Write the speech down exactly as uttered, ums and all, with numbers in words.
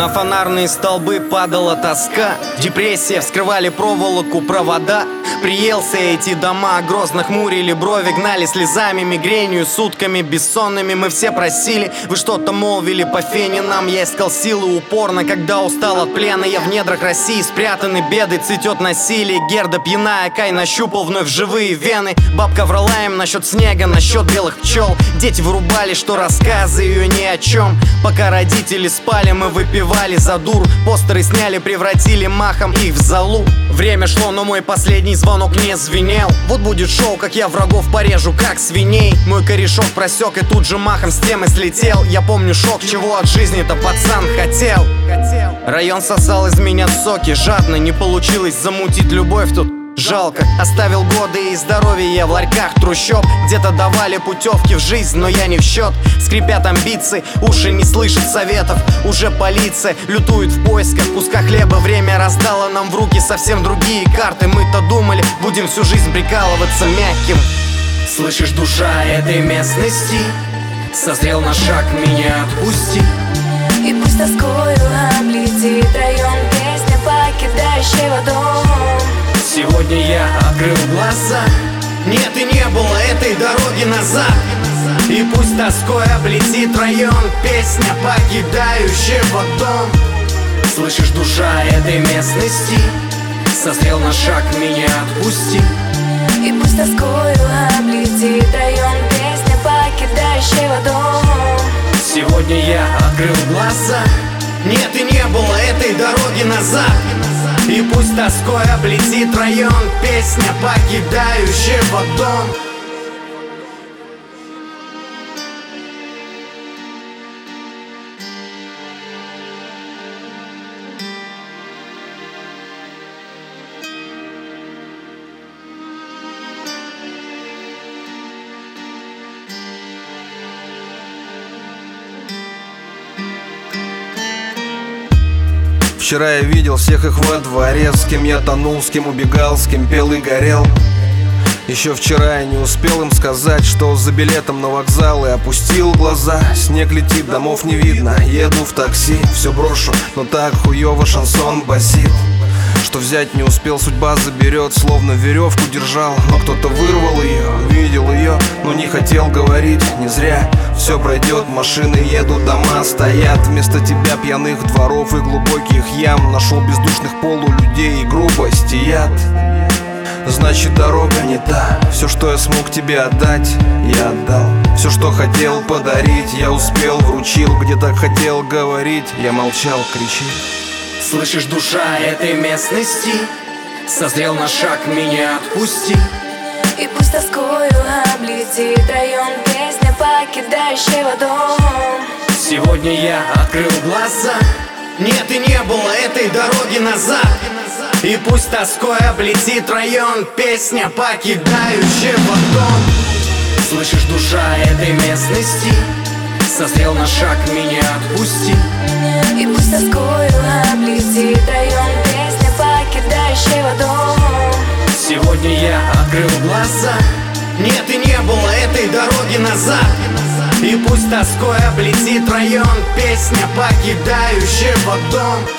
На фонарные столбы падала тоска, депрессия, вскрывали проволоку провода. Приелся эти дома, грозно хмурили брови, гнали слезами, мигренью, сутками бессонными. Мы все просили, вы что-то молвили по фене нам. Я искал силы упорно, когда устал от плена. Я в недрах России спрятаны беды, цветет насилие. Герда пьяная, Кай нащупал вновь живые вены. Бабка врала им насчет снега, насчет белых пчел. Дети вырубали, что рассказы ее ни о чем. Пока родители спали, мы выпивали за дуру. Постеры сняли, превратили махом их в залу. Время шло, но мой последний звонок не звенел. Вот будет шоу, как я врагов порежу, как свиней. Мой корешок просек и тут же махом с темы слетел. Я помню шок, чего от жизни-то пацан хотел. Район сосал из меня соки жадно, не получилось замутить любовь тут. Жалко, оставил годы и здоровье я в ларьках трущоб. Где-то давали путевки в жизнь, но я не в счет. Скрипят амбиции, уши не слышат советов. Уже полиция лютует в поисках куска хлеба. Время раздало нам в руки совсем другие карты. Мы-то думали, будем всю жизнь прикалываться мягким. Слышишь, душа этой местности, созрел на шаг, меня отпусти. И пусть тоскою облетит район, песня покидающего дом. Сегодня я открыл глаза, нет и не было этой дороги назад. И пусть тоской облетит район, песня покидающего дом. Слышишь, душа этой местности, созрел на шаг, меня отпусти. И пусть тоскою облетит район, песня покидающего дом. Сегодня я открыл глаза, нет и не было этой дороги назад. И пусть тоской облетит район, песня покидающего дом. Вчера я видел всех их во дворе, с кем я тонул, с кем убегал, с кем пел и горел. Еще вчера я не успел им сказать, что за билетом на вокзал, и опустил глаза. Снег летит, домов не видно, еду в такси, все брошу, но так хуёво шансон басит. Что взять не успел, судьба заберет, словно веревку держал. Но кто-то вырвал ее, видел ее, но не хотел говорить. Не зря все пройдет, машины едут, дома стоят. Вместо тебя пьяных дворов и глубоких ям. Нашел бездушных полулюдей и грубость и яд. Значит, дорога не та. Все, что я смог тебе отдать, я отдал. Все, что хотел подарить, я успел, вручил. Где так хотел говорить, я молчал, кричи. Слышишь, душа этой местности, созрел на шаг, меня отпусти. И пусть тоскою облетит район, песня покидающего дом. Сегодня я открыл глаза, нет и не было этой дороги назад. И пусть тоской облетит район, песня покидающего дом. Слышишь, душа этой местности, созрел на шаг, меня отпусти. И пусть тоскою облетит район, песня покидающего дом. Сегодня я открыл глаза, нет и не было этой дороги назад. И пусть тоской облетит район, песня покидающего дом.